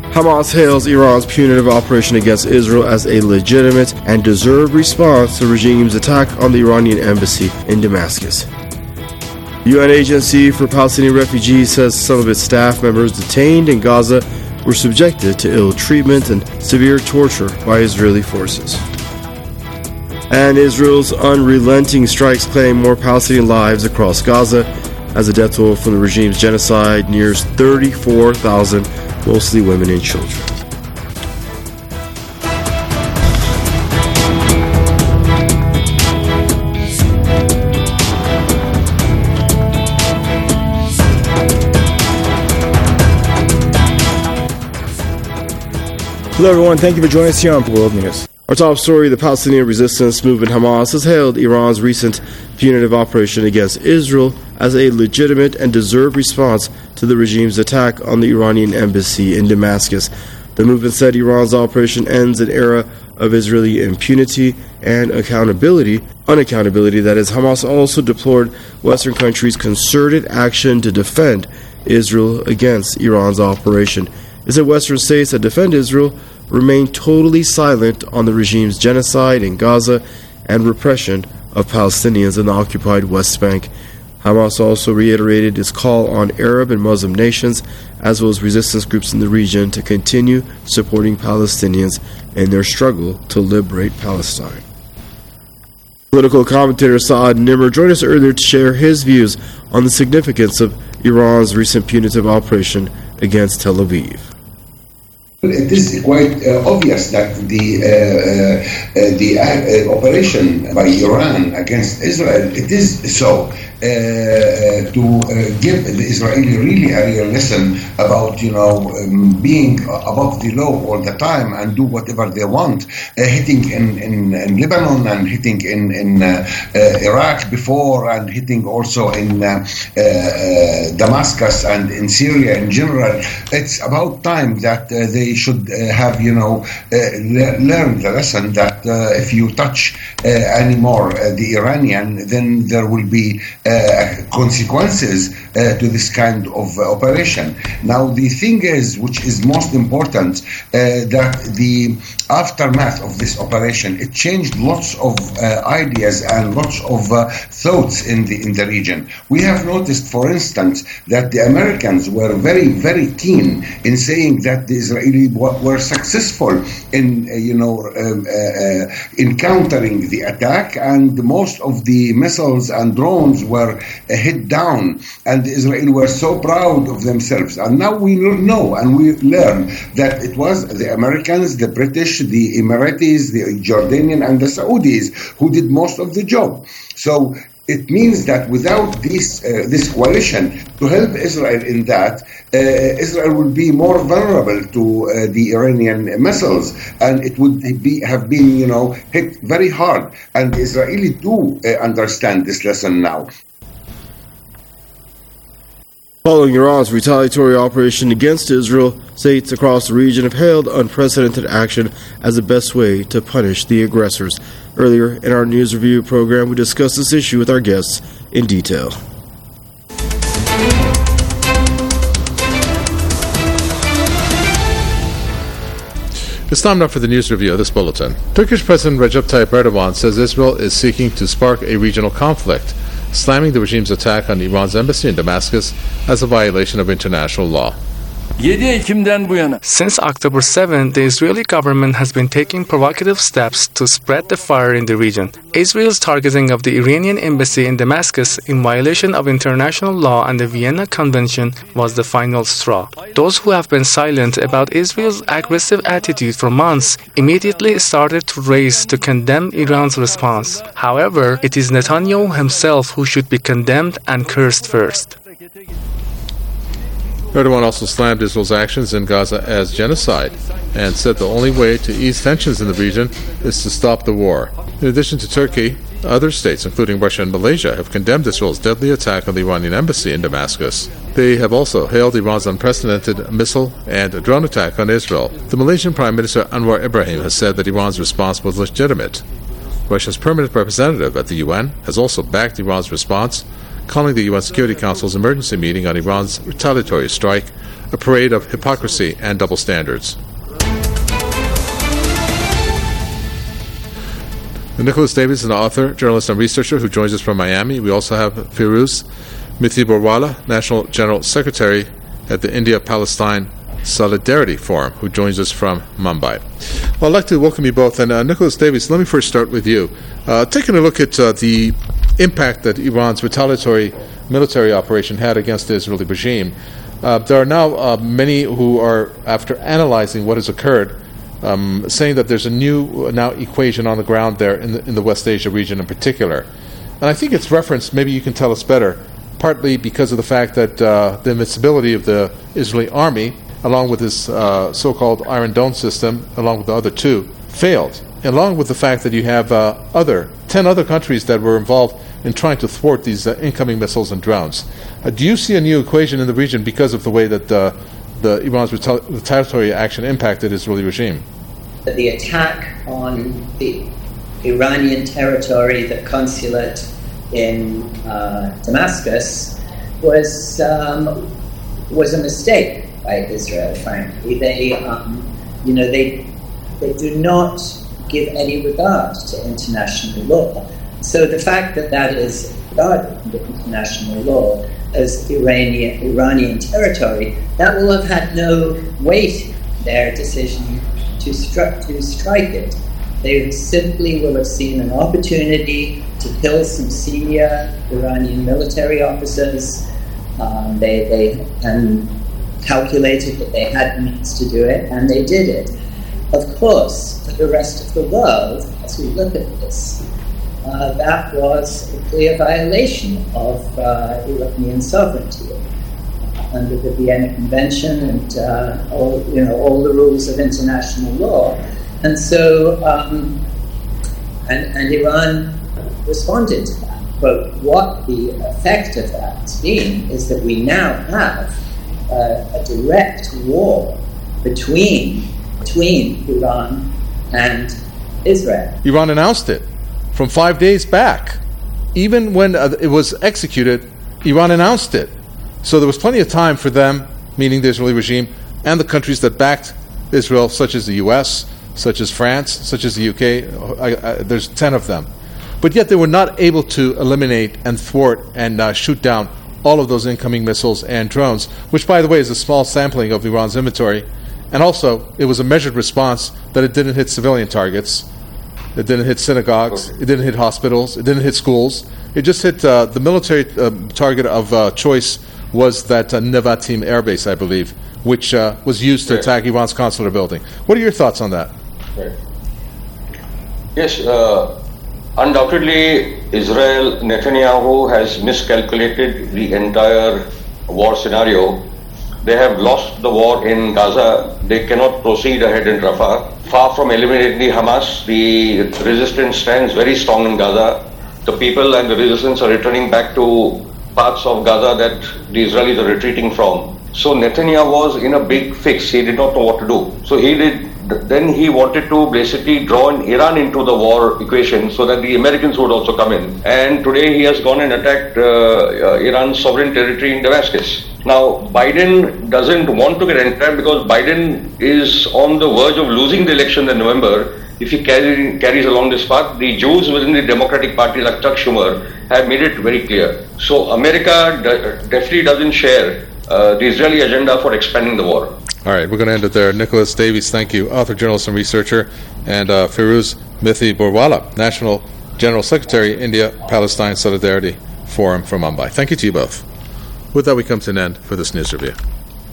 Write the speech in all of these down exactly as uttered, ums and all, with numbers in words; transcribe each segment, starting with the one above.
Hamas hails Iran's punitive operation against Israel as a legitimate and deserved response to the regime's attack on the Iranian embassy in Damascus. The U N Agency for Palestinian Refugees says some of its staff members detained in Gaza were subjected to ill treatment and severe torture by Israeli forces. And Israel's unrelenting strikes claim more Palestinian lives across Gaza as the death toll from the regime's genocide nears thirty-four thousand, mostly women and children. Hello everyone, thank you for joining us here on World News. Our top story, the Palestinian resistance movement Hamas has hailed Iran's recent punitive operation against Israel as a legitimate and deserved response to the regime's attack on the Iranian embassy in Damascus. The movement said Iran's operation ends an era of Israeli impunity and accountability, unaccountability that is. Hamas also deplored Western countries' concerted action to defend Israel against Iran's operation. It said Western states that defend Israel remain totally silent on the regime's genocide in Gaza and repression of Palestinians in the occupied West Bank. Hamas also reiterated its call on Arab and Muslim nations, as well as resistance groups in the region, to continue supporting Palestinians in their struggle to liberate Palestine. Political commentator Saad Nimr joined us earlier to share his views on the significance of Iran's recent punitive operation against Tel Aviv. It is quite uh, obvious that the uh, uh, the uh, operation by Iran against Israel, it is so uh, uh, to uh, give the Israeli really a real lesson about, you know, um, being above the law all the time and do whatever they want, uh, hitting in, in, in Lebanon and hitting in, in uh, uh, Iraq before, and hitting also in uh, uh, Damascus and in Syria in general. It's about time that uh, they should uh, have, you know, uh, le- learned the lesson that uh, if you touch uh, anymore uh, the Iranian, then there will be uh, consequences uh, to this kind of uh, operation. Now, the thing is, which is most important, uh, that the aftermath of this operation, it changed lots of uh, ideas and lots of uh, thoughts in the in the region. We have noticed, for instance, that the Americans were very, very keen in saying that the Israeli were successful in, uh, you know, um, uh, uh, encountering the attack, and most of the missiles and drones were uh, hit down, and the Israelis were so proud of themselves. And now we know and we learn that it was the Americans, the British, the Emiratis, the Jordanian, and the Saudis who did most of the job. So it means that without this uh, this coalition to help Israel in that, uh, Israel would be more vulnerable to uh, the Iranian missiles, and it would be have been, you know, hit very hard. And the Israelis do uh, understand this lesson now. Following Iran's retaliatory operation against Israel, states across the region have hailed unprecedented action as the best way to punish the aggressors. Earlier in our news review program, we discussed this issue with our guests in detail. It's time now for the news review of this bulletin. Turkish President Recep Tayyip Erdogan says Israel is seeking to spark a regional conflict, slamming the regime's attack on Iran's embassy in Damascus as a violation of international law. Since October seventh, the Israeli government has been taking provocative steps to spread the fire in the region. Israel's targeting of the Iranian embassy in Damascus in violation of international law and the Vienna Convention was the final straw. Those who have been silent about Israel's aggressive attitude for months immediately started to race to condemn Iran's response. However, it is Netanyahu himself who should be condemned and cursed first. Erdogan also slammed Israel's actions in Gaza as genocide and said the only way to ease tensions in the region is to stop the war. In addition to Turkey, other states, including Russia and Malaysia, have condemned Israel's deadly attack on the Iranian embassy in Damascus. They have also hailed Iran's unprecedented missile and drone attack on Israel. The Malaysian Prime Minister Anwar Ibrahim has said that Iran's response was legitimate. Russia's permanent representative at the U N has also backed Iran's response, calling the U N Security Council's emergency meeting on Iran's retaliatory strike a parade of hypocrisy and double standards. Nicholas Davies is an author, journalist, and researcher who joins us from Miami. We also have Firuz Mithi Borwala, National General Secretary at the India-Palestine Solidarity Forum, who joins us from Mumbai. Well, I'd like to welcome you both. And uh, Nicholas Davies, let me first start with you. Uh, taking a look at uh, the impact that Iran's retaliatory military operation had against the Israeli regime, uh, there are now uh, many who are, after analyzing what has occurred, Um, saying that there's a new uh, now equation on the ground there in the, in the West Asia region in particular. And I think it's referenced, maybe you can tell us better, partly because of the fact that uh, the invincibility of the Israeli army, along with this uh, so-called Iron Dome system, along with the other two, failed. Along with the fact that you have uh, other, ten other countries that were involved in trying to thwart these uh, incoming missiles and drones. Uh, do you see a new equation in the region because of the way that uh, the Iran's retal- retaliatory action impacted Israeli regime? The attack on the Iranian territory, the consulate in uh, Damascus, was um, was a mistake by Israel. Frankly, they um, you know they they do not give any regard to international law. So the fact that that is regarded under international law as Iranian Iranian territory, that will have had no weight in their decision to, stri- to strike it. They simply will have seen an opportunity to kill some senior Iranian military officers. Um, they they and calculated that they had means to do it, and they did it. Of course, for the rest of the world, as we look at this, Uh, that was a clear violation of uh, Iranian sovereignty under the Vienna Convention and uh, all you know all the rules of international law, and so um, and, and Iran responded to that. But what the effect of that has been is that we now have uh, a direct war between between Iran and Israel. Iran announced it from five days back. Even when uh, it was executed, Iran announced it. So there was plenty of time for them, meaning the Israeli regime, and the countries that backed Israel, such as the U S, such as France, such as the U K. I, I, there's ten of them. But yet they were not able to eliminate and thwart and uh, shoot down all of those incoming missiles and drones, which, by the way, is a small sampling of Iran's inventory. And also, it was a measured response that it didn't hit civilian targets. It didn't hit synagogues. It didn't hit hospitals. It didn't hit schools. It just hit uh, the military uh, target of uh, choice was that uh, Nevatim air base, I believe, which uh, was used to right. attack Iran's consular building. What are your thoughts on that? Right. Yes, uh, undoubtedly, Israel, Netanyahu has miscalculated the entire war scenario. They have lost the war in Gaza. They cannot proceed ahead in Rafah. Far from eliminating the Hamas, the resistance stands very strong in Gaza. The people and the resistance are returning back to parts of Gaza that the Israelis are retreating from. So Netanyahu was in a big fix. He did not know what to do. So he did. Then he wanted to basically draw in Iran into the war equation so that the Americans would also come in. And today he has gone and attacked uh, uh, Iran's sovereign territory in Damascus. Now, Biden doesn't want to get entrapped because Biden is on the verge of losing the election in November. If he carry, carries along this path, the Jews within the Democratic Party, like Chuck Schumer, have made it very clear. So America de- definitely doesn't share uh, the Israeli agenda for expanding the war. All right, we're going to end it there. Nicholas Davies, thank you, author, journalist, and researcher, and uh, Firuz Mithi Borwala, National General Secretary, India-Palestine Solidarity Forum from Mumbai. Thank you to you both. With that, we come to an end for this news review.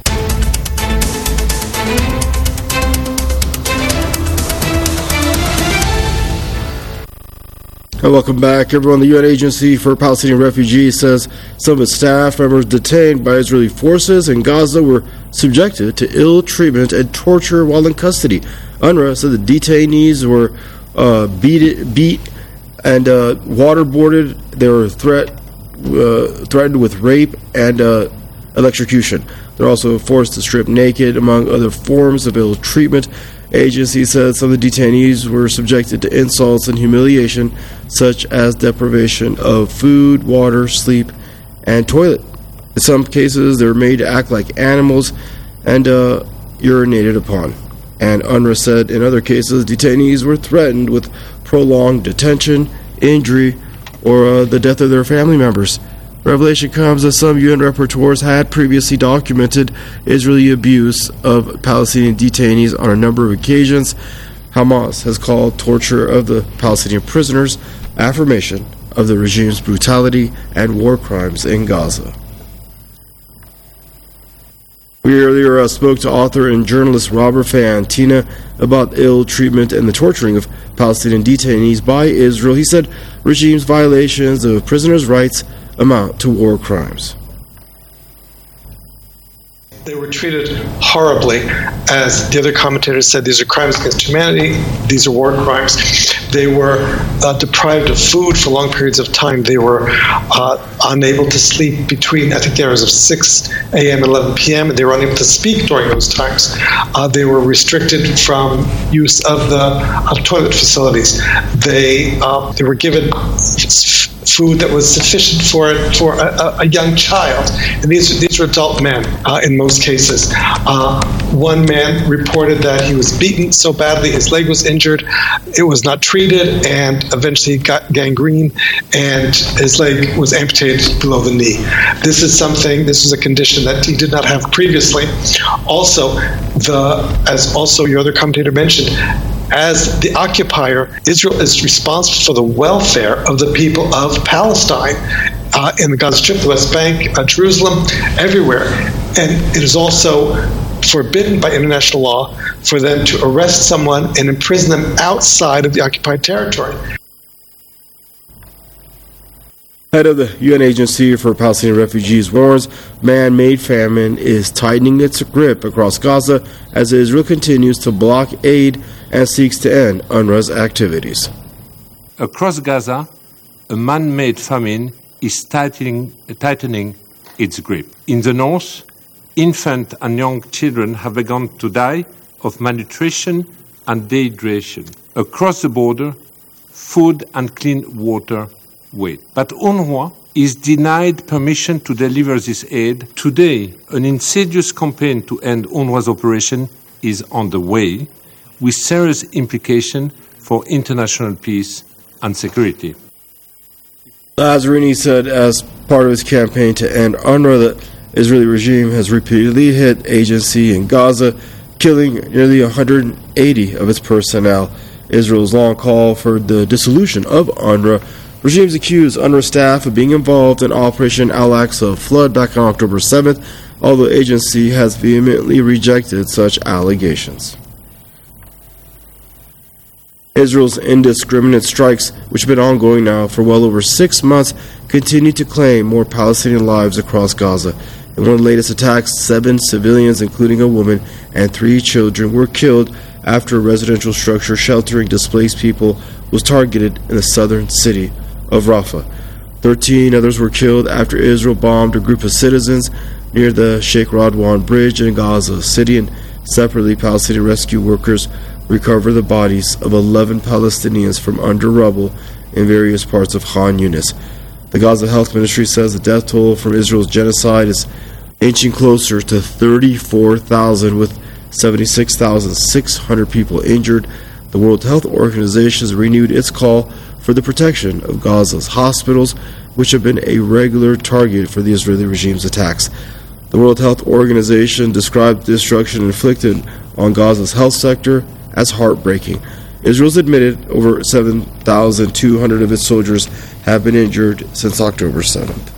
And welcome back, everyone. The U N Agency for Palestinian Refugees says some of its staff members detained by Israeli forces in Gaza were subjected to ill treatment and torture while in custody. UNRWA said the detainees were uh, beat, beat and uh, waterboarded. They were threat, uh, threatened with rape and uh, electrocution. They're also forced to strip naked, among other forms of ill treatment. Agency said some of the detainees were subjected to insults and humiliation, such as deprivation of food, water, sleep, and toilet. In some cases, they were made to act like animals and uh, urinated upon. And UNRWA said in other cases, detainees were threatened with prolonged detention, injury, or uh, the death of their family members. Revelation comes as some U N rapporteurs had previously documented Israeli abuse of Palestinian detainees on a number of occasions. Hamas has called torture of the Palestinian prisoners affirmation of the regime's brutality and war crimes in Gaza. We earlier uh, spoke to author and journalist Robert Fantina about ill treatment and the torturing of Palestinian detainees by Israel. He said regime's violations of prisoners' rights amount to war crimes. They were treated horribly. As the other commentators said, these are crimes against humanity. These are war crimes. They were uh, deprived of food for long periods of time. They were uh, unable to sleep between, I think, the hours of six a.m. and eleven p.m., and they were unable to speak during those times. Uh, they were restricted from use of the of toilet facilities. They uh, they were given food that was sufficient for for a, a young child, and these these were adult men uh, in most cases. Uh, one man reported that he was beaten so badly his leg was injured, it was not treated, and eventually got gangrene, and his leg was amputated below the knee. This is something. This is a condition that he did not have previously. Also, the as also your other commentator mentioned, as the occupier, Israel is responsible for the welfare of the people of Palestine uh, in the Gaza Strip, the West Bank, uh, Jerusalem, everywhere. And it is also forbidden by international law for them to arrest someone and imprison them outside of the occupied territory. Head of the U N Agency for Palestinian Refugees warns man-made famine is tightening its grip across Gaza as Israel continues to block aid and seeks to end UNRWA's activities. Across Gaza, a man-made famine is tightening, tightening its grip. In the north, infant and young children have begun to die of malnutrition and dehydration. Across the border, food and clean water wait. But UNRWA is denied permission to deliver this aid. Today, an insidious campaign to end UNRWA's operation is on the way, with serious implications for international peace and security. Lazzarini said as part of his campaign to end UNRWA, the Israeli regime has repeatedly hit agency in Gaza, killing nearly one hundred eighty of its personnel. Israel's long call for the dissolution of UNRWA. Regimes accuse UNRWA staff of being involved in Operation Al-Aqsa flood back on October seventh, although the agency has vehemently rejected such allegations. Israel's indiscriminate strikes, which have been ongoing now for well over six months, continue to claim more Palestinian lives across Gaza. In one of the latest attacks, seven civilians, including a woman and three children, were killed after a residential structure sheltering displaced people was targeted in the southern city of Rafah. Thirteen others were killed after Israel bombed a group of citizens near the Sheikh Radwan Bridge in Gaza City, and separately Palestinian rescue workers recovered the bodies of eleven Palestinians from under rubble in various parts of Khan Yunis. The Gaza Health Ministry says the death toll from Israel's genocide is inching closer to thirty-four thousand, with seventy-six thousand six hundred people injured. The World Health Organization has renewed its call for the protection of Gaza's hospitals, which have been a regular target for the Israeli regime's attacks. The World Health Organization described the destruction inflicted on Gaza's health sector as heartbreaking. Israel's admitted over seven thousand two hundred of its soldiers have been injured since October seventh.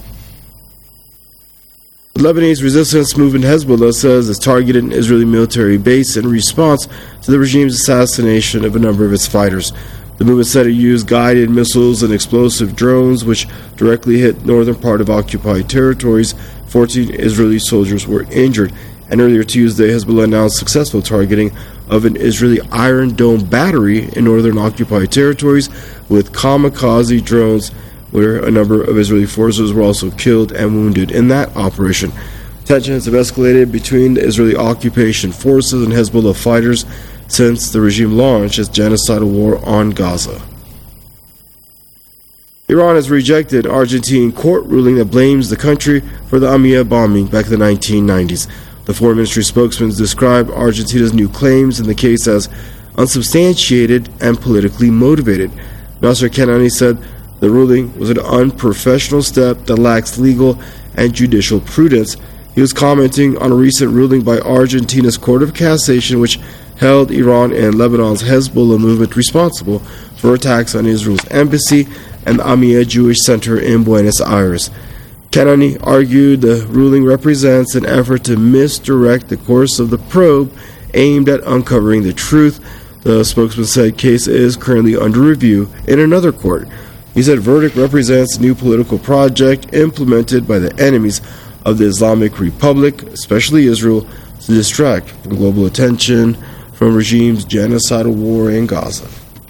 The Lebanese resistance movement Hezbollah says it's targeted an Israeli military base in response to the regime's assassination of a number of its fighters. The movement said it used guided missiles and explosive drones, which directly hit northern part of occupied territories. fourteen Israeli soldiers were injured. And earlier Tuesday, Hezbollah announced successful targeting of an Israeli Iron Dome battery in northern occupied territories with kamikaze drones, where a number of Israeli forces were also killed and wounded in that operation. Tensions have escalated between the Israeli occupation forces and Hezbollah fighters since the regime launched its genocidal war on Gaza. Iran has rejected Argentine court ruling that blames the country for the Amia bombing back in the nineteen nineties. The foreign ministry spokesman described Argentina's new claims in the case as unsubstantiated and politically motivated. Nasser Kanani said the ruling was an unprofessional step that lacks legal and judicial prudence. He was commenting on a recent ruling by Argentina's Court of Cassation, which held Iran and Lebanon's Hezbollah movement responsible for attacks on Israel's embassy and the Amia Jewish Center in Buenos Aires. Kanani argued the ruling represents an effort to misdirect the course of the probe aimed at uncovering the truth. The spokesman said case is currently under review in another court. He said verdict represents a new political project implemented by the enemies of the Islamic Republic, especially Israel, to distract from global attention from regime's genocidal war in Gaza.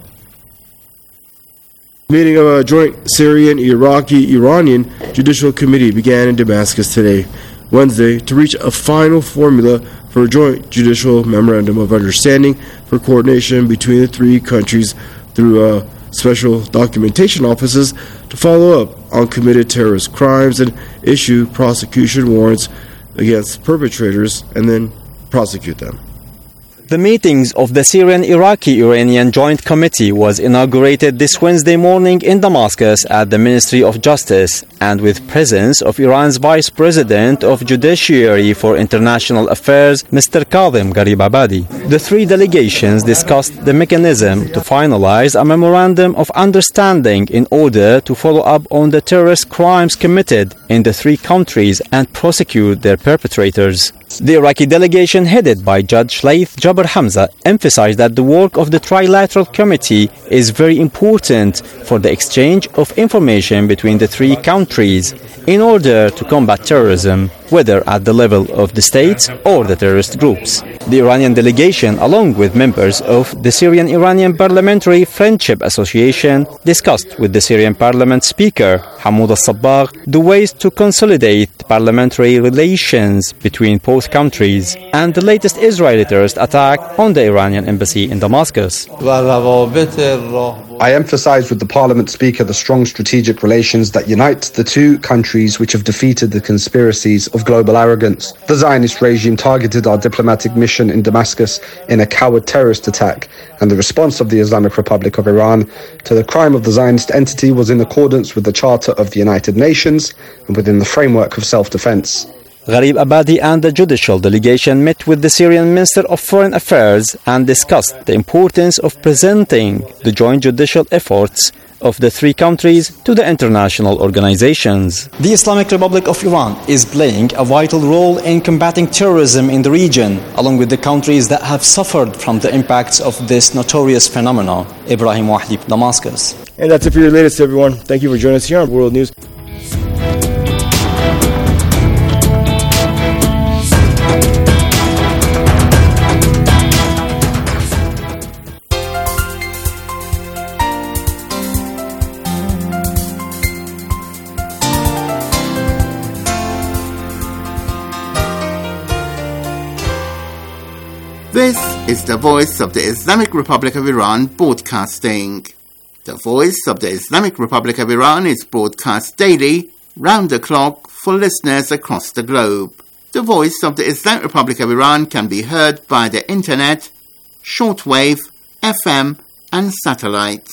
The meeting of a joint Syrian, Iraqi, Iranian judicial committee began in Damascus today, Wednesday, to reach a final formula for a joint judicial memorandum of understanding for coordination between the three countries through uh, special documentation offices to follow up on committed terrorist crimes and issue prosecution warrants against perpetrators and then prosecute them. The meetings of the Syrian-Iraqi-Iranian Joint Committee was inaugurated this Wednesday morning in Damascus at the Ministry of Justice and with presence of Iran's Vice President of Judiciary for International Affairs, Mister Kadhim Gharibabadi. The three delegations discussed the mechanism to finalize a memorandum of understanding in order to follow up on the terrorist crimes committed in the three countries and prosecute their perpetrators. The Iraqi delegation, headed by Judge Laith Jabr Hamza, emphasized that the work of the Trilateral Committee is very important for the exchange of information between the three countries in order to combat terrorism, whether at the level of the states or the terrorist groups. The Iranian delegation, along with members of the Syrian-Iranian Parliamentary Friendship Association, discussed with the Syrian Parliament Speaker, Hamoud al-Sabbagh, the ways to consolidate parliamentary relations between both countries and the latest Israeli terrorist attack on the Iranian embassy in Damascus. I emphasized with the Parliament Speaker the strong strategic relations that unite the two countries which have defeated the conspiracies of global arrogance. The Zionist regime targeted our diplomatic mission in Damascus in a coward terrorist attack, and the response of the Islamic Republic of Iran to the crime of the Zionist entity was in accordance with the Charter of the United Nations and within the framework of self-defense. Gharibabadi and the judicial delegation met with the Syrian Minister of Foreign Affairs and discussed the importance of presenting the joint judicial efforts of the three countries to the international organizations. The Islamic Republic of Iran is playing a vital role in combating terrorism in the region, along with the countries that have suffered from the impacts of this notorious phenomenon. Ibrahim Wahdi, Damascus. And that's it for your latest, everyone. Thank you for joining us here on World News. This is the Voice of the Islamic Republic of Iran broadcasting. The Voice of the Islamic Republic of Iran is broadcast daily, round the clock, for listeners across the globe. The Voice of the Islamic Republic of Iran can be heard by the internet, shortwave, F M, and satellites.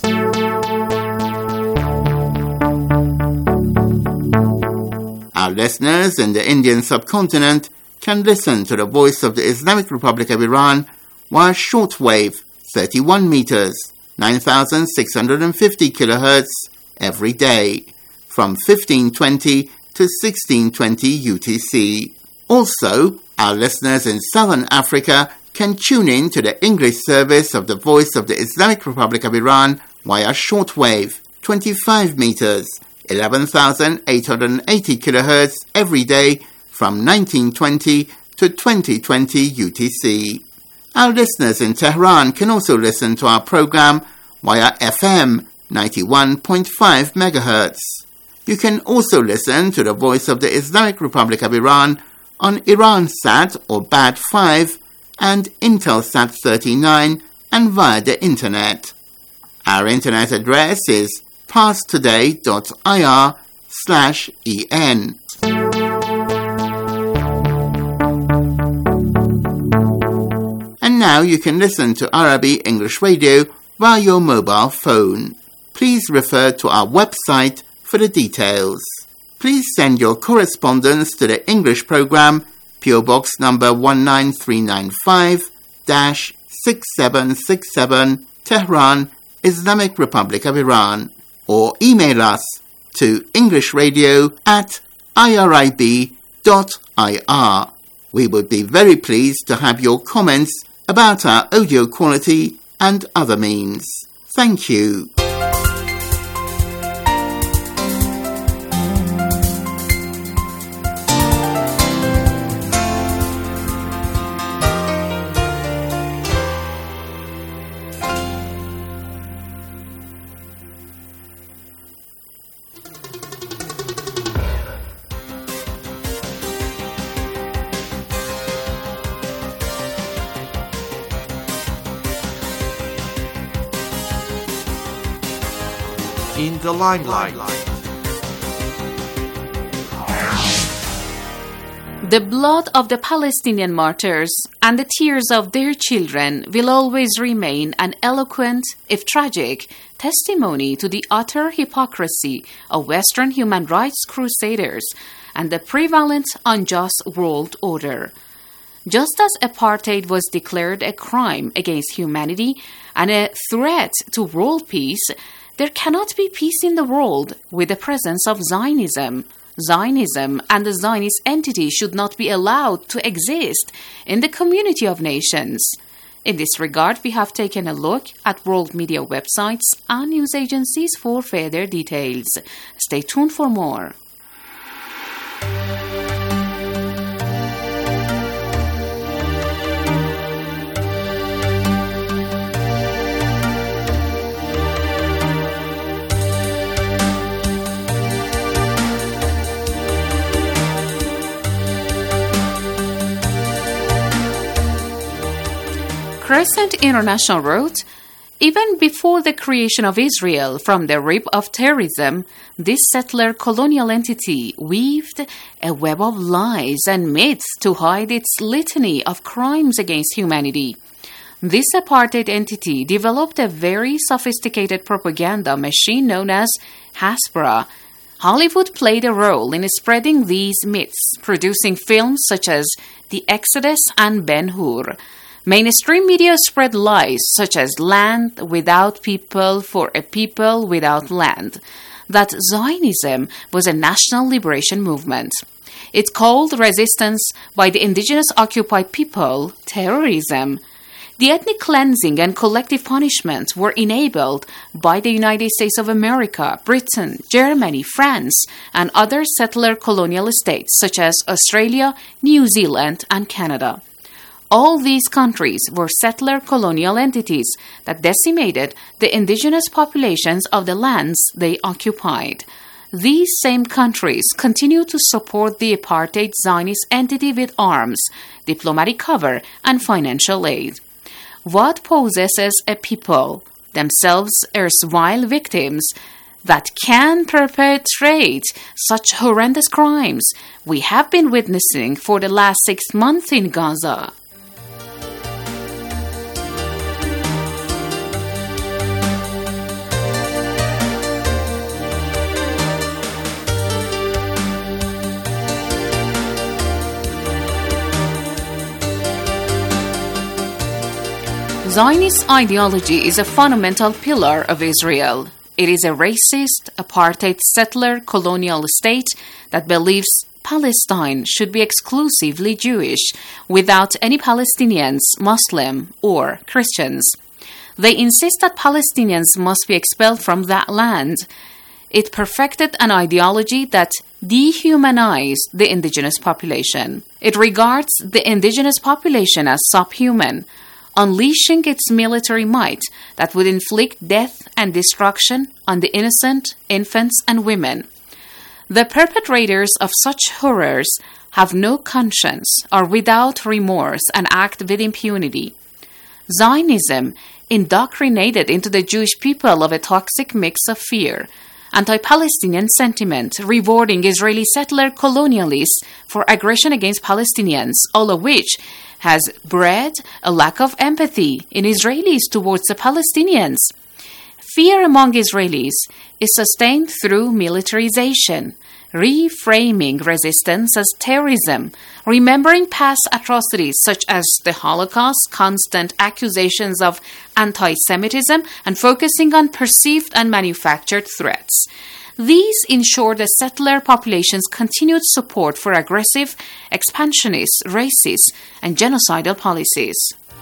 Our listeners in the Indian subcontinent can listen to the Voice of the Islamic Republic of Iran via shortwave thirty-one meters, nine thousand six hundred fifty kilohertz every day from fifteen twenty to sixteen twenty U T C. Also, our listeners in Southern Africa can tune in to the English service of the Voice of the Islamic Republic of Iran via shortwave twenty-five meters, eleven thousand eight hundred eighty kilohertz every day from nineteen twenty to twenty twenty U T C. Our listeners in Tehran can also listen to our program via F M ninety-one point five megahertz. You can also listen to the Voice of the Islamic Republic of Iran on Iransat or B A D five and Intelsat thirty-nine and via the internet. Our internet address is parstoday.ir slash en. And now you can listen to Arabic English Radio via your mobile phone. Please refer to our website for the details. Please send your correspondence to the English program, P O Box number one nine three nine five, six seven six seven, Tehran, Islamic Republic of Iran, or email us to englishradio at irib dot ir. We would be very pleased to have your comments about our audio quality and other means. Thank you. In the limelight. The blood of the Palestinian martyrs and the tears of their children will always remain an eloquent, if tragic, testimony to the utter hypocrisy of Western human rights crusaders and the prevalent unjust world order. Just as apartheid was declared a crime against humanity and a threat to world peace, there cannot be peace in the world with the presence of Zionism. Zionism and the Zionist entity should not be allowed to exist in the community of nations. In this regard, we have taken a look at world media websites and news agencies for further details. Stay tuned for more. Crescent International wrote, even before the creation of Israel from the rib of terrorism, this settler colonial entity weaved a web of lies and myths to hide its litany of crimes against humanity. This apartheid entity developed a very sophisticated propaganda machine known as Hasbara. Hollywood played a role in spreading these myths, producing films such as The Exodus and Ben-Hur. Mainstream media spread lies such as land without people for a people without land, that Zionism was a national liberation movement. It called resistance by the indigenous occupied people terrorism. The ethnic cleansing and collective punishment were enabled by the United States of America, Britain, Germany, France, and other settler colonial states such as Australia, New Zealand, and Canada. All these countries were settler colonial entities that decimated the indigenous populations of the lands they occupied. These same countries continue to support the apartheid Zionist entity with arms, diplomatic cover, and financial aid. What possesses a people, themselves erstwhile victims, that can perpetrate such horrendous crimes we have been witnessing for the last six months in Gaza? Zionist ideology is a fundamental pillar of Israel. It is a racist, apartheid settler colonial state that believes Palestine should be exclusively Jewish, without any Palestinians, Muslim, or Christians. They insist that Palestinians must be expelled from that land. It perfected an ideology that dehumanized the indigenous population. It regards the indigenous population as subhuman, unleashing its military might that would inflict death and destruction on the innocent, infants, and women. The perpetrators of such horrors have no conscience, are without remorse, and act with impunity. Zionism indoctrinated into the Jewish people of a toxic mix of fear, anti-Palestinian sentiment, rewarding Israeli settler colonialists for aggression against Palestinians, all of which has bred a lack of empathy in Israelis towards the Palestinians. Fear among Israelis is sustained through militarization, reframing resistance as terrorism, remembering past atrocities such as the Holocaust, constant accusations of anti-Semitism, and focusing on perceived and manufactured threats. These ensure the settler population's continued support for aggressive, expansionist, racist, and genocidal policies.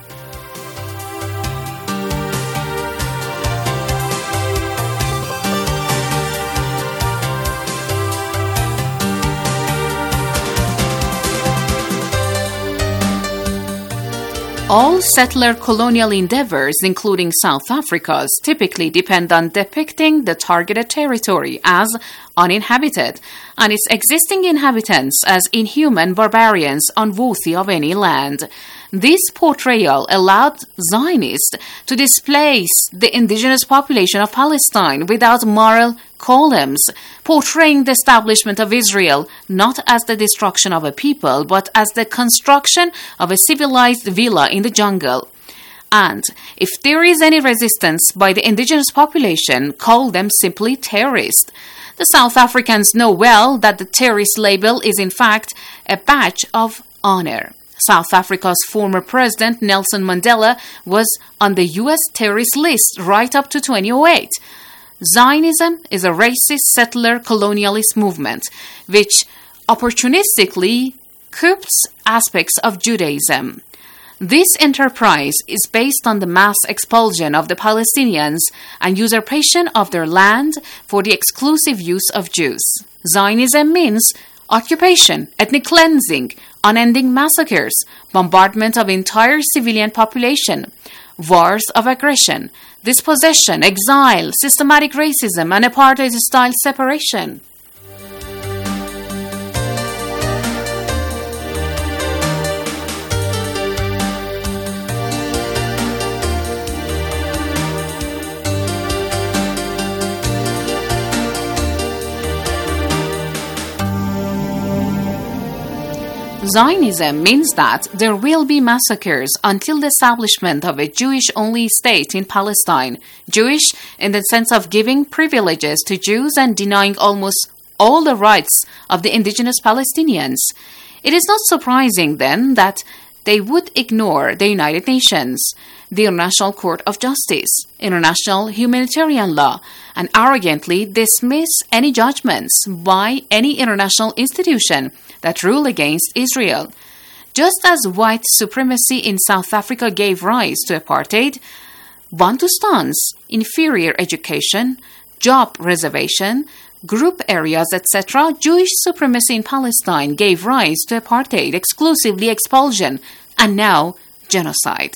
All settler colonial endeavors, including South Africa's, typically depend on depicting the targeted territory as uninhabited and its existing inhabitants as inhuman barbarians unworthy of any land. This portrayal allowed Zionists to displace the indigenous population of Palestine without moral columns, portraying the establishment of Israel not as the destruction of a people, but as the construction of a civilized villa in the jungle. And if there is any resistance by the indigenous population, call them simply terrorists. The South Africans know well that the terrorist label is in fact a badge of honor. South Africa's former president, Nelson Mandela, was on the U S terrorist list right up to twenty oh eight. Zionism is a racist settler colonialist movement which opportunistically coops aspects of Judaism. This enterprise is based on the mass expulsion of the Palestinians and usurpation of their land for the exclusive use of Jews. Zionism means occupation, ethnic cleansing, unending massacres, bombardment of entire civilian population, wars of aggression, dispossession, exile, systematic racism, and apartheid-style separation. Zionism means that there will be massacres until the establishment of a Jewish-only state in Palestine. Jewish in the sense of giving privileges to Jews and denying almost all the rights of the indigenous Palestinians. It is not surprising, then, that they would ignore the United Nations, the International Court of Justice, international humanitarian law, and arrogantly dismiss any judgments by any international institution that rule against Israel. Just as white supremacy in South Africa gave rise to apartheid, Bantustans, inferior education, job reservation, group areas, et cetera, Jewish supremacy in Palestine gave rise to apartheid, exclusively expulsion, and now genocide.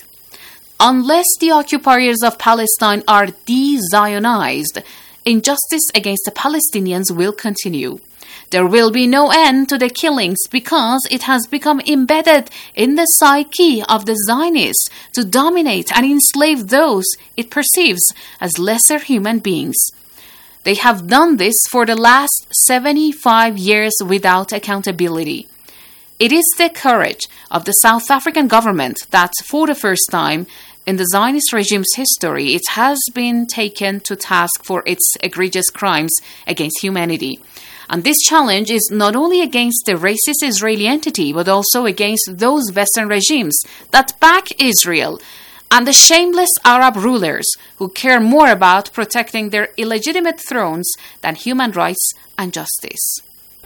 Unless the occupiers of Palestine are de-Zionized, injustice against the Palestinians will continue. There will be no end to the killings because it has become embedded in the psyche of the Zionists to dominate and enslave those it perceives as lesser human beings. They have done this for the last seventy-five years without accountability. It is the courage of the South African government that, for the first time in the Zionist regime's history, it has been taken to task for its egregious crimes against humanity. And this challenge is not only against the racist Israeli entity, but also against those Western regimes that back Israel and the shameless Arab rulers who care more about protecting their illegitimate thrones than human rights and justice.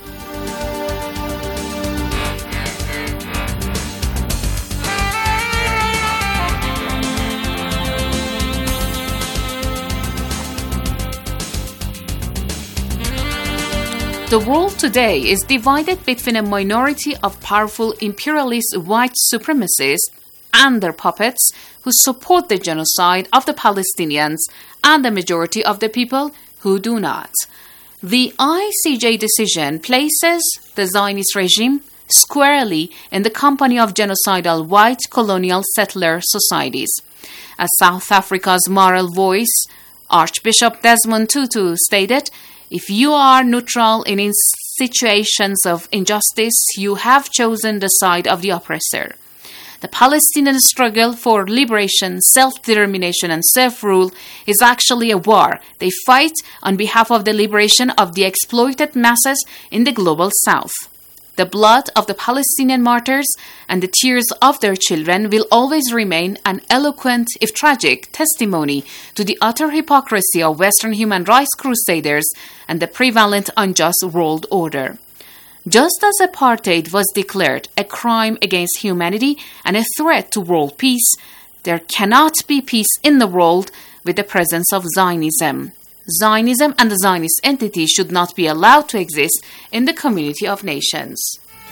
The world today is divided between a minority of powerful imperialist white supremacists and their puppets who support the genocide of the Palestinians and the majority of the people who do not. The I C J decision places the Zionist regime squarely in the company of genocidal white colonial settler societies. As South Africa's moral voice, Archbishop Desmond Tutu stated, "If you are neutral in situations of injustice, you have chosen the side of the oppressor." The Palestinian struggle for liberation, self-determination, and self-rule is actually a war. They fight on behalf of the liberation of the exploited masses in the global south. The blood of the Palestinian martyrs and the tears of their children will always remain an eloquent, if tragic, testimony to the utter hypocrisy of Western human rights crusaders and the prevalent unjust world order. Just as apartheid was declared a crime against humanity and a threat to world peace, there cannot be peace in the world with the presence of Zionism. Zionism and the Zionist entity should not be allowed to exist in the community of nations.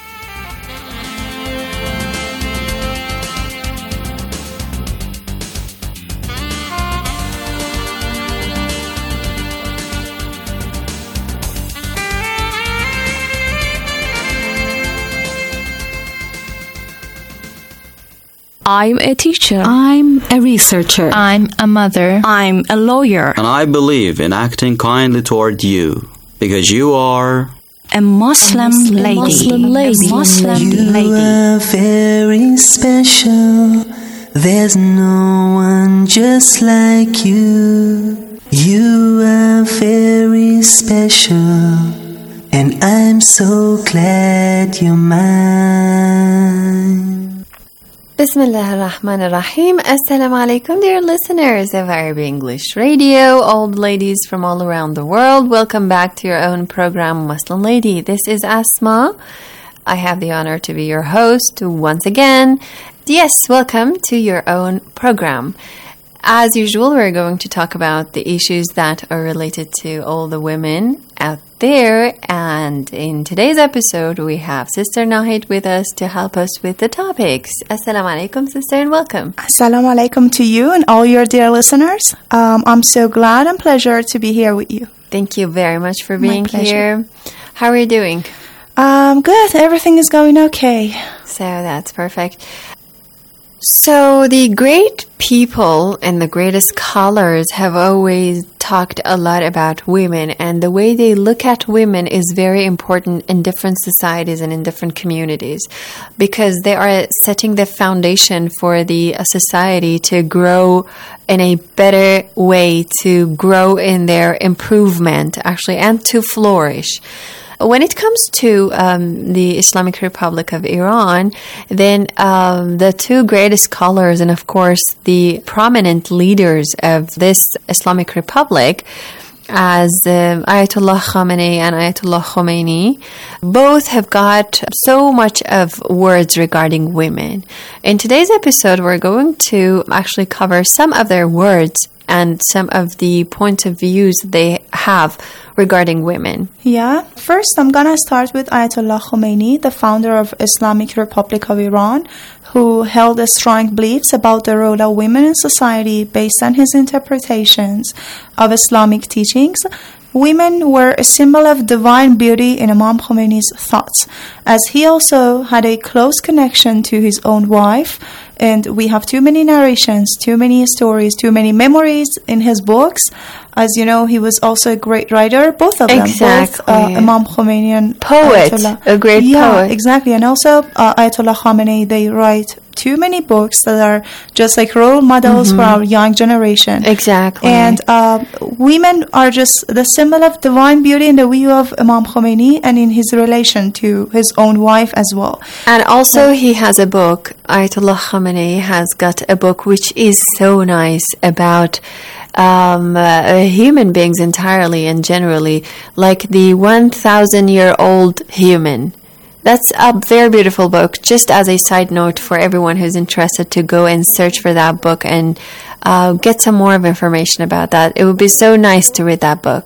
I'm a teacher. I'm a researcher. I'm a mother. I'm a lawyer. And I believe in acting kindly toward you, because you are a Muslim, a Muslim lady. Muslim lady. A Muslim you lady. are very special. There's no one just like you. You are very special, and I'm so glad you're mine. Bismillah ar-Rahman ar-Rahim. Assalamu alaikum, dear listeners of Arabic English Radio, old ladies from all around the world. Welcome back to your own program, Muslim Lady. This is Asma. I have the honor to be your host once again. Yes, welcome to your own program. As usual, we're going to talk about the issues that are related to all the women out there. And in today's episode, we have Sister Nahid with us to help us with the topics. Assalamu alaikum, sister, and welcome. Assalamu alaikum to you and all your dear listeners. Um, I'm so glad and pleasure to be here with you. Thank you very much for being here. How are you doing? Um, good. Everything is going okay. So that's perfect. So the great people and the greatest scholars have always talked a lot about women, and the way they look at women is very important in different societies and in different communities, because they are setting the foundation for the uh, society to grow in a better way, to grow in their improvement actually, and to flourish. When it comes to um, the Islamic Republic of Iran, then um, the two greatest scholars and, of course, the prominent leaders of this Islamic Republic, as uh, Ayatollah Khamenei and Ayatollah Khomeini, both have got so much of words regarding women. In today's episode, we're going to actually cover some of their words and some of the points of views they have regarding women. Yeah. First, I'm going to start with Ayatollah Khomeini, the founder of Islamic Republic of Iran, who held strong beliefs about the role of women in society based on his interpretations of Islamic teachings. Women were a symbol of divine beauty in Imam Khomeini's thoughts, as he also had a close connection to his own wife. And we have too many narrations, too many stories, too many memories in his books. As you know, he was also a great writer, both of them. Exactly. Both uh, Imam Khomeini and poet, Ayatollah. a great yeah, poet. Exactly. And also uh, Ayatollah Khamenei, they write too many books that are just like role models mm-hmm. for our young generation. Exactly. And uh, women are just the symbol of divine beauty in the view of Imam Khomeini and in his relation to his own wife as well. And also he has a book, Ayatollah Khamenei has got a book which is so nice about um, uh, human beings entirely and generally, like the one thousand year old human. That's a very beautiful book. Just as a side note for everyone who's interested to go and search for that book and uh, get some more of information about that. It would be so nice to read that book.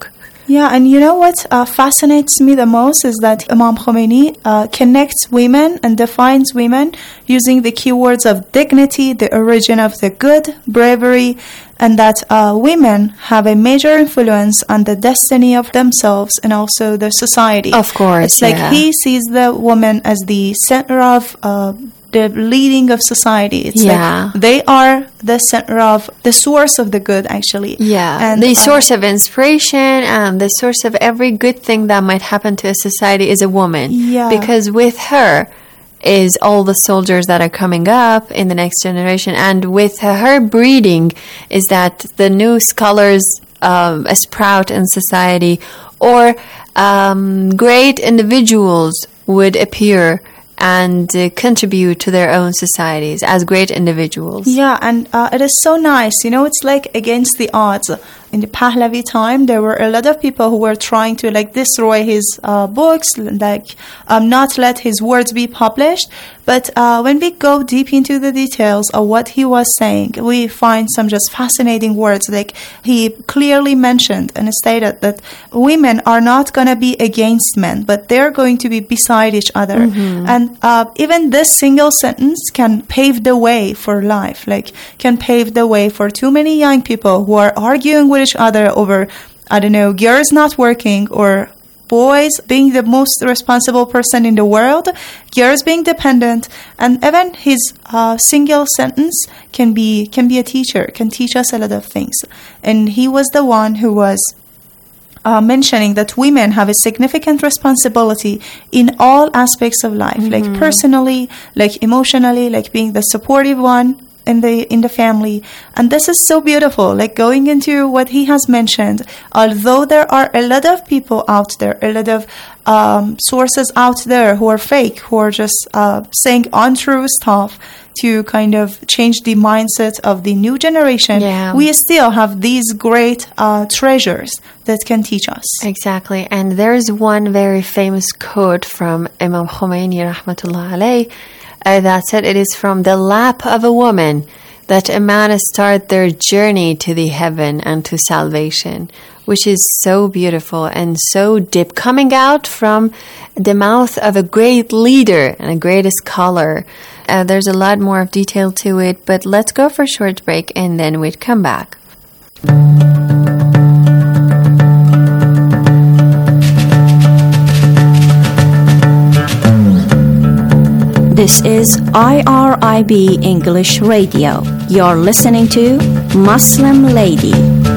Yeah, and you know what uh, fascinates me the most is that Imam Khomeini uh, connects women and defines women using the keywords of dignity, the origin of the good, bravery, and that uh, women have a major influence on the destiny of themselves and also the society. Of course, it's like yeah. he sees the woman as the center of uh, the leading of society. It's Yeah. like they are the center of the source of the good, actually. Yeah, And, the uh, source of inspiration and the source of every good thing that might happen to a society is a woman. Yeah. Because with her is all the soldiers that are coming up in the next generation. And with her breeding is that the new scholars um, sprout in society, or um, great individuals would appear and uh, contribute to their own societies as great individuals. Yeah, and uh, it is so nice. You know, it's like against the odds. In the Pahlavi time, there were a lot of people who were trying to like destroy his uh, books, like um, not let his words be published. But uh, when we go deep into the details of what he was saying, we find some just fascinating words. Like he clearly mentioned and stated that women are not going to be against men, but they're going to be beside each other. Mhm. And uh, even this single sentence can pave the way for life, like can pave the way for too many young people who are arguing with each other over, I don't know, girls not working or boys being the most responsible person in the world, girls being dependent, and even his uh, single sentence can be can be a teacher, can teach us a lot of things. And he was the one who was Uh, mentioning that women have a significant responsibility in all aspects of life, like Mhm. personally, like emotionally, like being the supportive one in the in the family. And this is so beautiful, like going into what he has mentioned. Although there are a lot of people out there, a lot of um, sources out there who are fake, who are just uh, saying untrue stuff to kind of change the mindset of the new generation, Yeah. we still have these great uh, treasures that can teach us. Exactly. And there's one very famous quote from Imam Khomeini rahmatullah alayh uh, that said, it is from the lap of a woman that a man start their journey to the heaven and to salvation, which is so beautiful and so deep, coming out from the mouth of a great leader and a great scholar. Uh, there's a lot more of detail to it, but let's go for a short break and then we'd come back. This is I R I B English Radio. You're listening to Muslim Lady.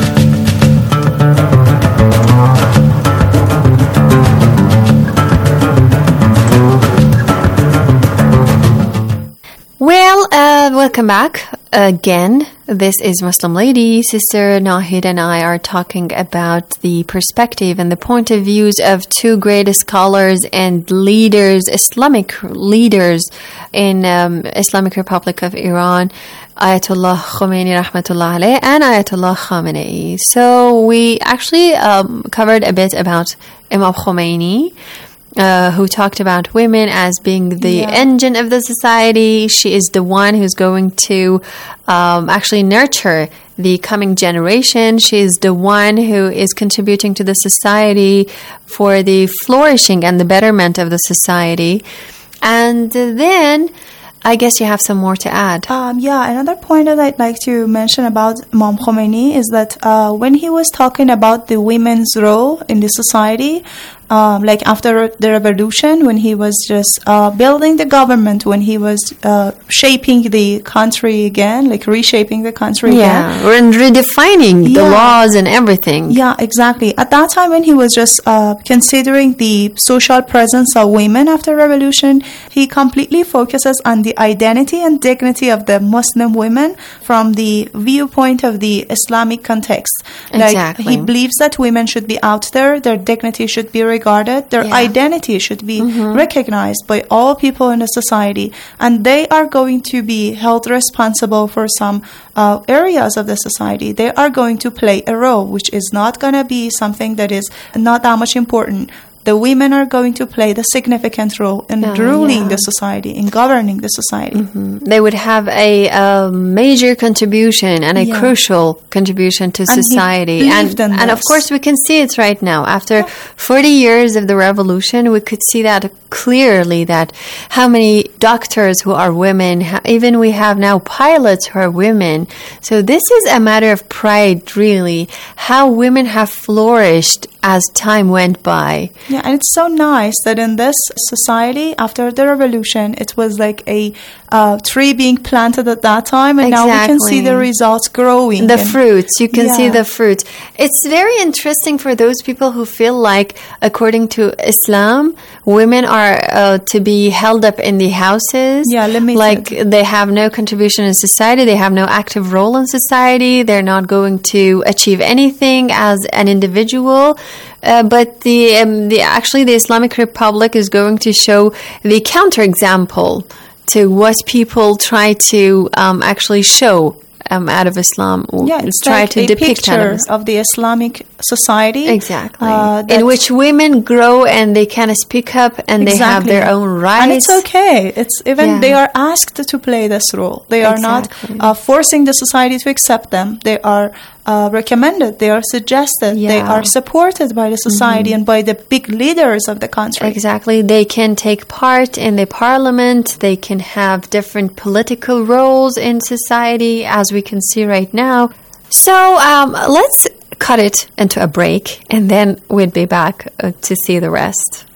Well, uh, welcome back again. This is Muslim Lady. Sister Nahid and I are talking about the perspective and the point of views of two great scholars and leaders, Islamic leaders in um, Islamic Republic of Iran, Ayatollah Khomeini rahmatullah alayh and Ayatollah Khamenei. So we actually um, covered a bit about Imam Khomeini, Uh, who talked about women as being the Yeah. engine of the society. She is the one who's going to um, actually nurture the coming generation. She is the one who is contributing to the society for the flourishing and the betterment of the society. And then I guess you have some more to add. Um, yeah, another point that I'd like to mention about Imam Khomeini is that uh, when he was talking about the women's role in the society, um, like after the revolution, when he was just uh, building the government, when he was uh, shaping the country again, like reshaping the country again. Yeah, and redefining the Yeah. laws and everything. Yeah, exactly. At that time, when he was just uh, considering the social presence of women after revolution, he completely focuses on the identity and dignity of the Muslim women from the viewpoint of the Islamic context. Like, Exactly. he believes that women should be out there, their dignity should be regarded, their Yeah. identity should be Mhm. recognized by all people in the society, and they are going to be held responsible for some uh, areas of the society. They are going to play a role, which is not going to be something that is not that much important. the women are going to play the significant role in Oh, ruling yeah. the society, in governing the society. Mm-hmm. They would have a, a major contribution and a Yeah. crucial contribution to And he society. believed And, in and of this. course, we can see it right now. After forty years of the revolution, we could see that clearly, that how many doctors who are women, how, even we have now pilots who are women. So this is a matter of pride, really, how women have flourished as time went by. Yeah, and it's so nice that in this society, after the revolution, it was like a uh, tree being planted at that time, and now we can see the Exactly. results growing. The and- fruits, you can see Yeah. the fruits. It's very interesting for those people who feel like, according to Islam, women are uh, to be held up in the houses. Yeah, limited. Like they have no contribution in society, they have no active role in society, they're not going to achieve anything as an individual. Uh, but the um, the actually the Islamic Republic is going to show the counterexample to what people try to um, actually show um, out of Islam. Yeah, it's try like to a depict out of picture Islam. of the Islamic society. Exactly. uh, In that- which women grow and they can speak up and they have Exactly. their own rights. And it's okay. It's even Yeah. they are asked to play this role. They are Exactly. not uh, forcing the society to accept them. They are uh, recommended. They are suggested. They Yeah. are supported by the society Mhm. and by the big leaders of the country. Exactly. They can take part in the parliament. They can have different political roles in society, as we can see right now. So um, let's cut it into a break, and then we'll be back uh, to see the rest.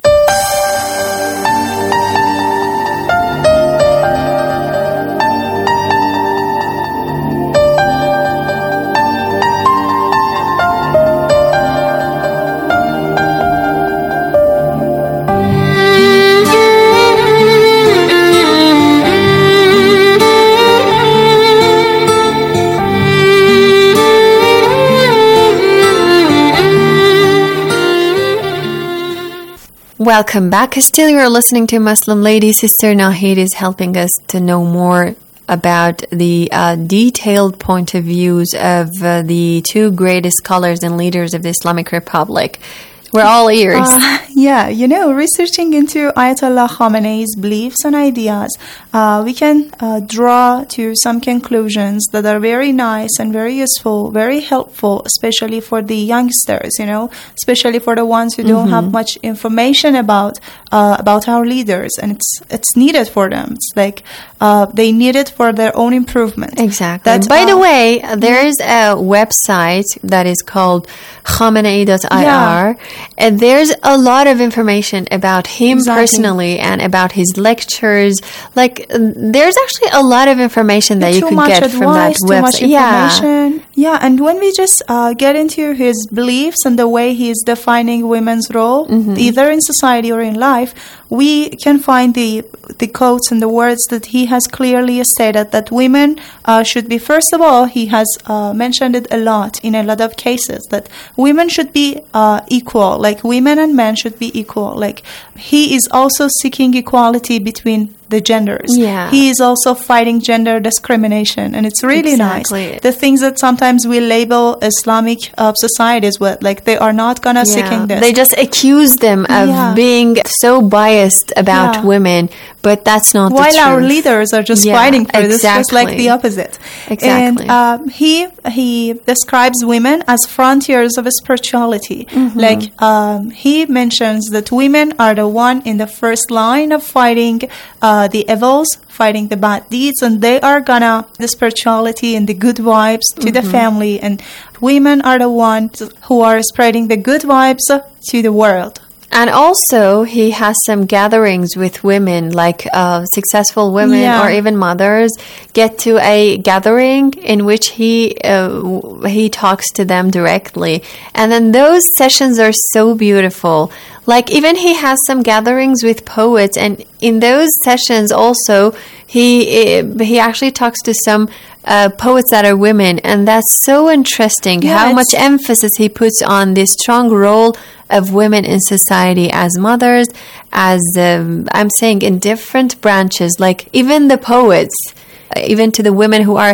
Welcome back. Still, you're listening to Muslim Lady. Sister Nahid is helping us to know more about the uh, detailed point of views of uh, the two greatest scholars and leaders of the Islamic Republic. We're all ears. Uh, yeah, you know, researching into Ayatollah Khamenei's beliefs and ideas, uh, we can uh, draw to some conclusions that are very nice and very useful, very helpful, especially for the youngsters, you know, especially for the ones who don't Mhm. have much information about uh, about our leaders, and it's it's needed for them. It's like uh, they need it for their own improvement. Exactly. That, By the uh, way, there is a website that is called Khamenei dot I R, and there's a lot of information about him Exactly. personally and about his lectures. Like, uh, there's actually a lot of information that you too could much get advice, from that too website. much information. Yeah. and when we just uh, get into his beliefs and the way he is defining women's role, Mhm. either in society or in life, we can find the the quotes and the words that he has clearly stated that women uh, should be, first of all, he has uh, mentioned it a lot in a lot of cases, that women should be uh, equal, like women and men should be equal. Like, he is also seeking equality between the genders. Yeah. He is also fighting gender discrimination, and it's really Exactly. nice. The things that sometimes we label Islamic uh, societies with, like they are not gonna Yeah. seeking this. They just accuse them of Yeah. being so biased about Yeah. women, but that's not While the truth. our leaders are just Yeah, fighting for this, just like exactly. the opposite. Exactly. And um, he he describes women as frontiers of spirituality. Mhm. Like um, he mentions that women are the one in the first line of fighting uh, the evils, fighting the bad deeds, and they are gonna the spirituality and the good vibes to the Mhm. family. And women are the ones who are spreading the good vibes to the world. And also, he has some gatherings with women, like uh, successful women Yeah. or even mothers, get to a gathering in which he uh, w- he talks to them directly, and then those sessions are so beautiful. Like, even he has some gatherings with poets, and in those sessions also he uh, he actually talks to some uh, poets that are women, and that's so interesting. Yeah, how it's- much emphasis he puts on the strong role of women in society as mothers, as um, I'm saying, in different branches, like even the poets, uh, even to the women who are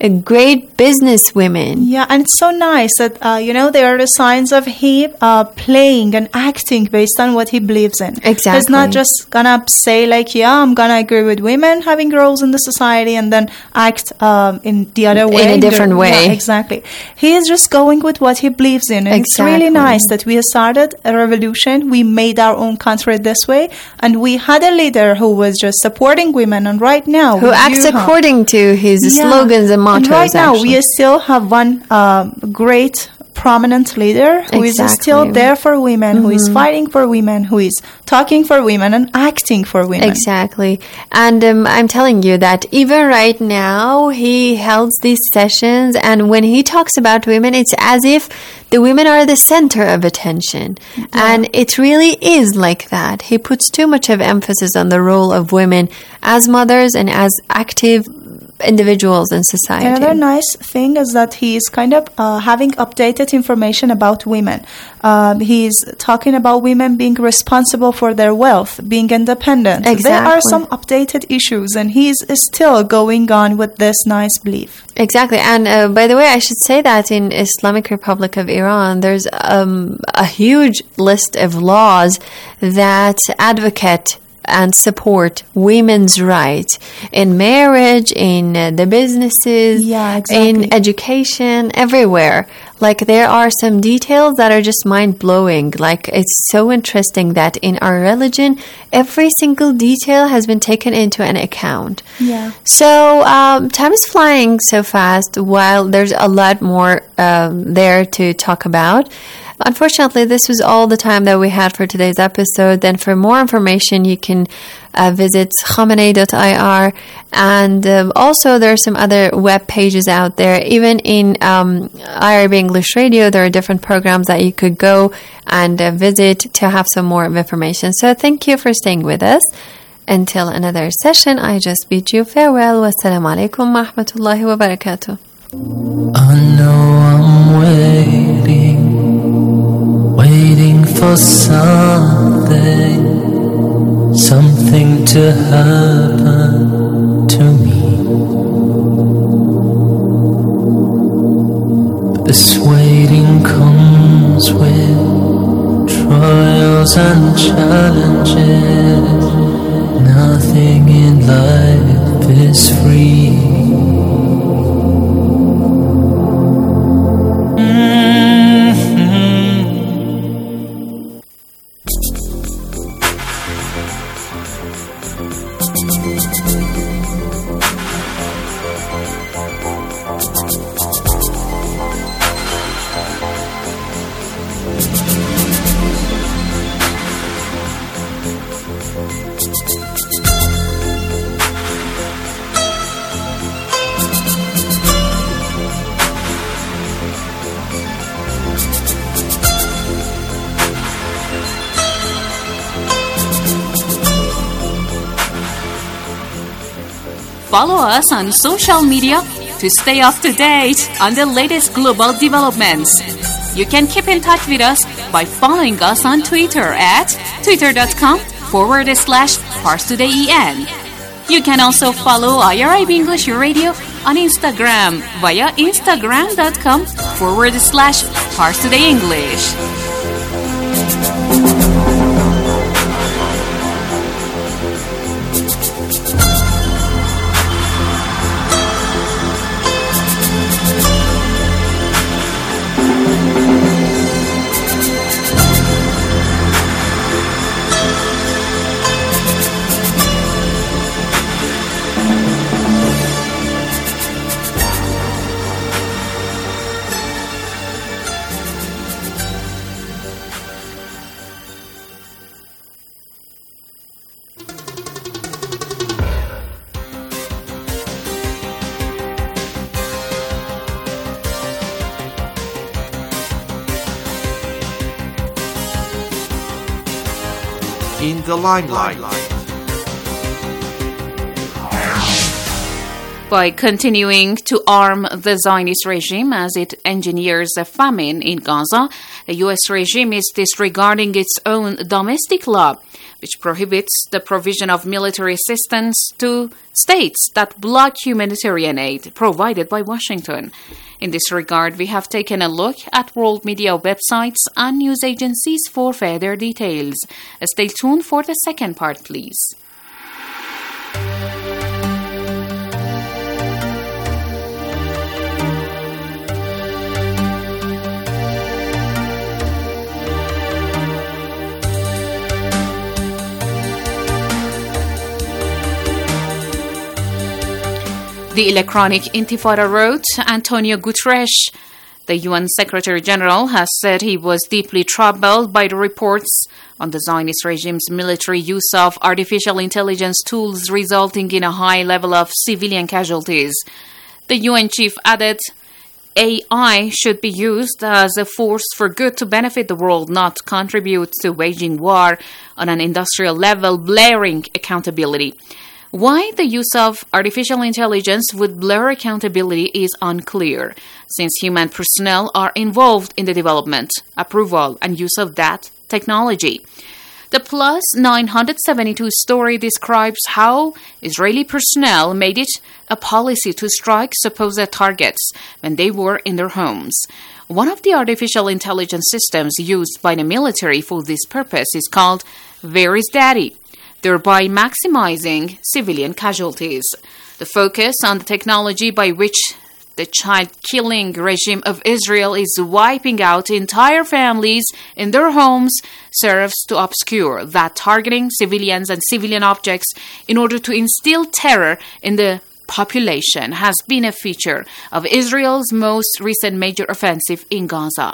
uh, great business women. Yeah, and it's so nice that, uh, you know, there are the signs of him uh, playing and acting based on what he believes in. Exactly. He's not just gonna say, like, yeah, I'm gonna agree with women having roles in the society and then act um, in the other way. In a different way. Yeah, exactly. He is just going with what he believes in. And exactly. It's really nice that we have started a revolution. We made our own country this way. And we had a leader who was just supporting women. And right now, who acts according to his yeah. slogans and mottos. And right now, actually. we still have one um, great prominent leader who exactly. is still there for women, mm-hmm. who is fighting for women, who is talking for women and acting for women. Exactly. And um, I'm telling you that even right now, he holds these sessions, and when he talks about women, it's as if the women are the center of attention. Yeah. And it really is like that. He puts too much of emphasis on the role of women as mothers and as active individuals in society. Another nice thing is that he is kind of uh, having updated information about women. Um, he's talking about women being responsible for their wealth, being independent. Exactly. There are some updated issues, and he's still going on with this nice belief. Exactly. And uh, by the way, I should say that in Islamic Republic of Iran, there's um, a huge list of laws that advocate and support women's rights in marriage, in uh, the businesses, yeah, exactly. in education, everywhere. Like, there are some details that are just mind-blowing. Like, it's so interesting that in our religion, every single detail has been taken into an account. Yeah. So, um, time is flying so fast, while there's a lot more um, there to talk about. Unfortunately, this was all the time that we had for today's episode. Then for more information, you can uh, visit khamenei dot I R. And um, also, there are some other web pages out there. Even in um, I R B English Radio, there are different programs that you could go and uh, visit to have some more information. So thank you for staying with us. Until another session, I just bid you farewell. Wassalamu alaikum wa rahmatullahi wa barakatuh. I know I'm waiting. Waiting for something, something to happen to me. But this waiting comes with trials and challenges. Nothing in life is free. Follow us on social media to stay up to date on the latest global developments. You can keep in touch with us by following us on Twitter at twitter.com forward slash ParsTodayEN. You can also follow I R I B English Radio on Instagram via instagram.com forward slash ParsTodayEnglish. In the limelight. By continuing to arm the Zionist regime as it engineers a famine in Gaza, the U S regime is disregarding its own domestic law. which prohibits the provision of military assistance to states that block humanitarian aid provided by Washington. In this regard, we have taken a look at world media websites and news agencies for further details. Stay tuned for the second part, please. The electronic intifada wrote Antonio Guterres, the U N Secretary General, has said he was deeply troubled by the reports on the Zionist regime's military use of artificial intelligence tools resulting in a high level of civilian casualties. The U N chief added, A I should be used as a force for good to benefit the world, not contribute to waging war on an industrial level, blaring accountability. Why the use of artificial intelligence would blur accountability is unclear, since human personnel are involved in the development, approval, and use of that technology. The Plus nine seventy-two story describes how Israeli personnel made it a policy to strike supposed targets when they were in their homes. One of the artificial intelligence systems used by the military for this purpose is called Where is Daddy?, thereby maximizing civilian casualties. The focus on the technology by which the child-killing regime of Israel is wiping out entire families in their homes serves to obscure that targeting civilians and civilian objects in order to instill terror in the population has been a feature of Israel's most recent major offensive in Gaza.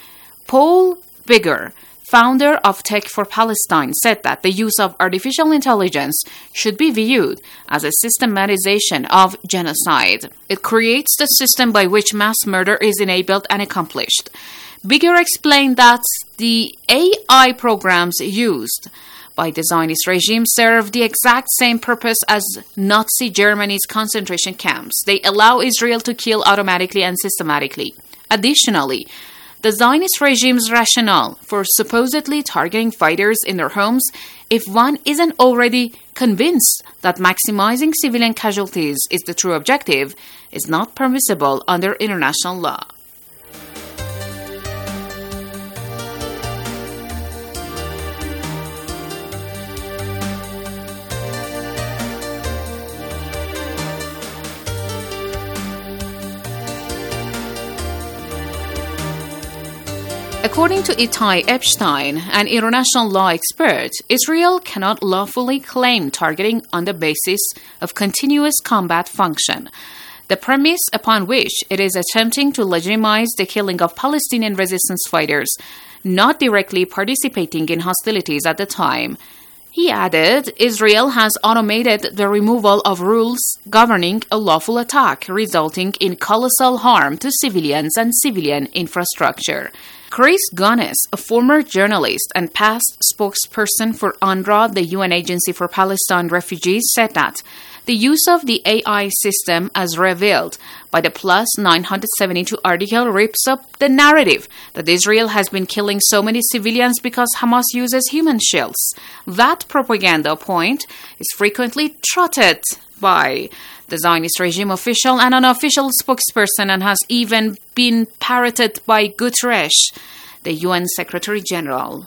Paul Bigger, founder of Tech for Palestine, said that the use of artificial intelligence should be viewed as a systematization of genocide. It creates the system by which mass murder is enabled and accomplished. Bigger explained that the A I programs used by the Zionist regime serve the exact same purpose as Nazi Germany's concentration camps. They allow Israel to kill automatically and systematically. Additionally, the Zionist regime's rationale for supposedly targeting fighters in their homes, if one isn't already convinced that maximizing civilian casualties is the true objective, is not permissible under international law. According to Itai Epstein, an international law expert, Israel cannot lawfully claim targeting on the basis of continuous combat function. The premise upon which it is attempting to legitimize the killing of Palestinian resistance fighters, not directly participating in hostilities at the time. He added, Israel has automated the removal of rules governing a lawful attack, resulting in colossal harm to civilians and civilian infrastructure. Chris Gunness, a former journalist and past spokesperson for UNRWA, the U N Agency for Palestine Refugees, said that the use of the A I system as revealed by the Plus nine seventy-two article rips up the narrative that Israel has been killing so many civilians because Hamas uses human shields. That propaganda point is frequently trotted by the Zionist regime official and unofficial spokesperson and has even been parroted by Guterres, the U N Secretary General.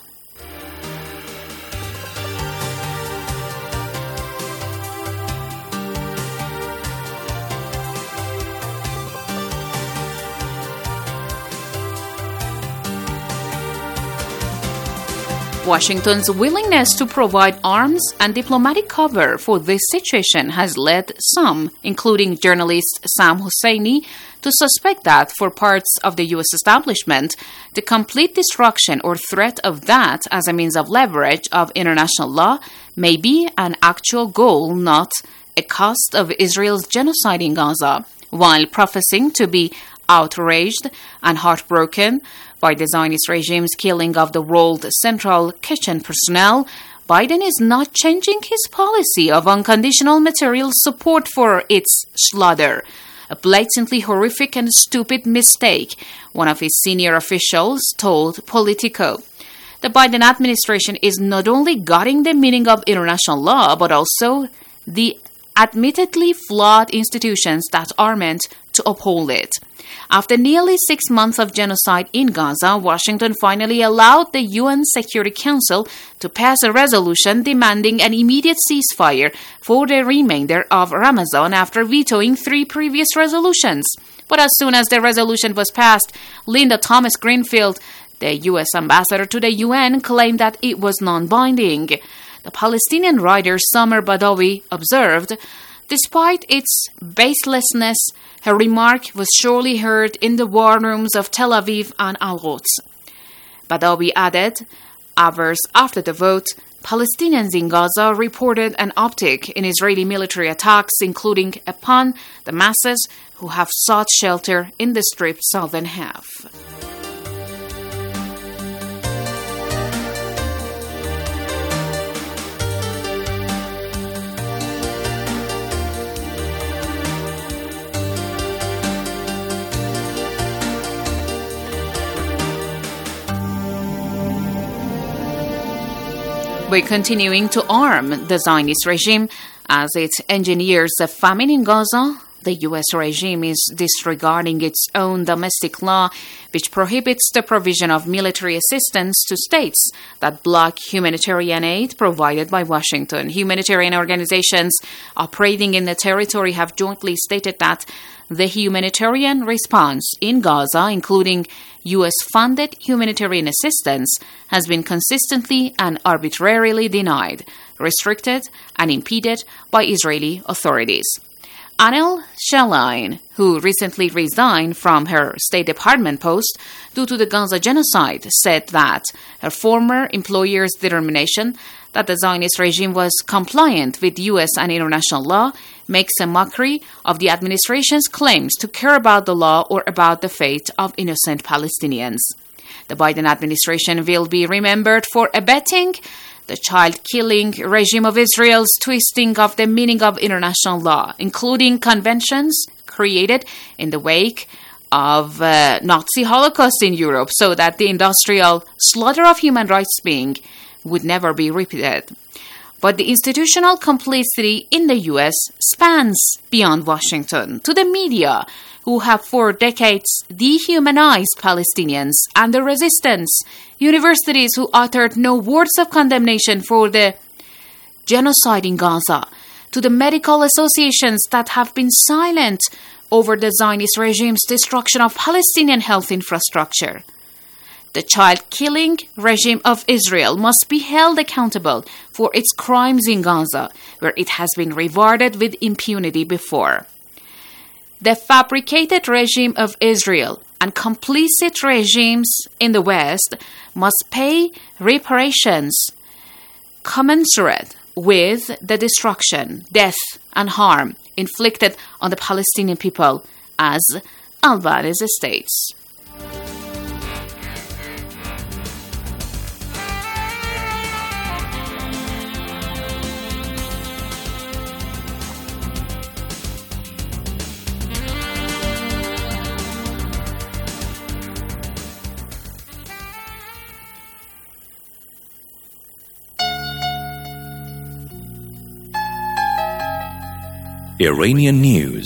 Washington's willingness to provide arms and diplomatic cover for this situation has led some, including journalist Sam Husseini, to suspect that for parts of the U S establishment, the complete destruction or threat of that as a means of leverage of international law may be an actual goal, not a cost of Israel's genocide in Gaza, while professing to be outraged and heartbroken by the Zionist regime's killing of the World Central Kitchen personnel, Biden is not changing his policy of unconditional material support for its slaughter. A blatantly horrific and stupid mistake, one of his senior officials told Politico. The Biden administration is not only gutting the meaning of international law, but also the admittedly flawed institutions that are meant to uphold it. After nearly six months of genocide in Gaza, Washington finally allowed the U N Security Council to pass a resolution demanding an immediate ceasefire for the remainder of Ramadan after vetoing three previous resolutions. But as soon as the resolution was passed, Linda Thomas Greenfield, the U S ambassador to the U N, claimed that it was non-binding. The Palestinian writer Samer Badawi observed, despite its baselessness, her remark was surely heard in the war rooms of Tel Aviv and Al-Quds. Badawi added, hours after the vote, Palestinians in Gaza reported an uptick in Israeli military attacks, including upon the masses who have sought shelter in the Strip's southern half. We're continuing to arm the Zionist regime as it engineers a famine in Gaza. The U S regime is disregarding its own domestic law, which prohibits the provision of military assistance to states that block humanitarian aid provided by Washington. Humanitarian organizations operating in the territory have jointly stated that the humanitarian response in Gaza, including U S-funded humanitarian assistance, has been consistently and arbitrarily denied, restricted, and impeded by Israeli authorities. Anil Shalain, who recently resigned from her State Department post due to the Gaza genocide, said that her former employer's determination that the Zionist regime was compliant with U S and international law makes a mockery of the administration's claims to care about the law or about the fate of innocent Palestinians. The Biden administration will be remembered for abetting the child-killing regime of Israel's twisting of the meaning of international law, including conventions created in the wake of uh, Nazi Holocaust in Europe, so that the industrial slaughter of human rights beings would never be repeated. But the institutional complicity in the U S spans beyond Washington to the media, who have for decades dehumanized Palestinians and the resistance, universities who uttered no words of condemnation for the genocide in Gaza, to the medical associations that have been silent over the Zionist regime's destruction of Palestinian health infrastructure. The child-killing regime of Israel must be held accountable for its crimes in Gaza, where it has been rewarded with impunity before. The fabricated regime of Israel and complicit regimes in the West must pay reparations commensurate with the destruction, death, and harm inflicted on the Palestinian people, as Albanese states. Iranian news,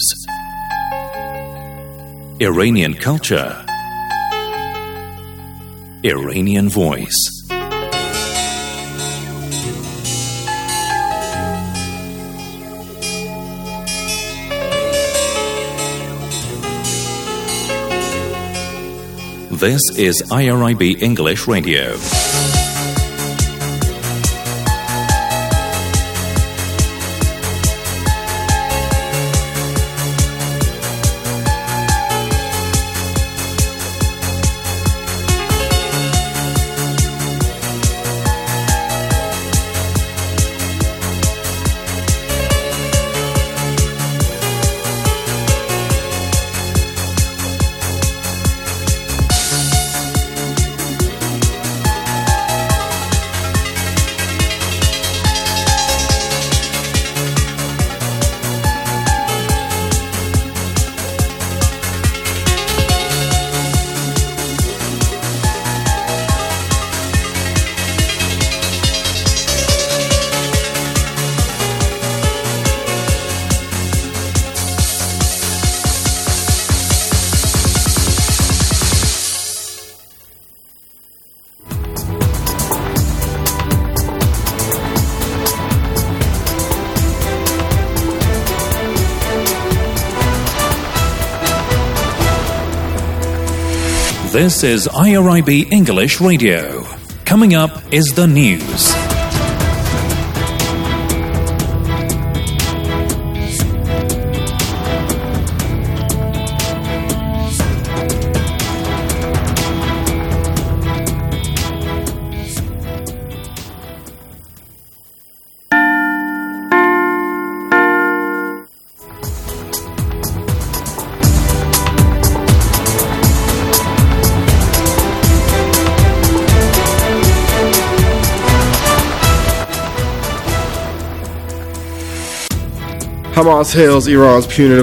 Iranian culture, Iranian voice. This is I R I B English Radio. This is I R I B English Radio. Coming up is the news. Hamas hails Iran's punitive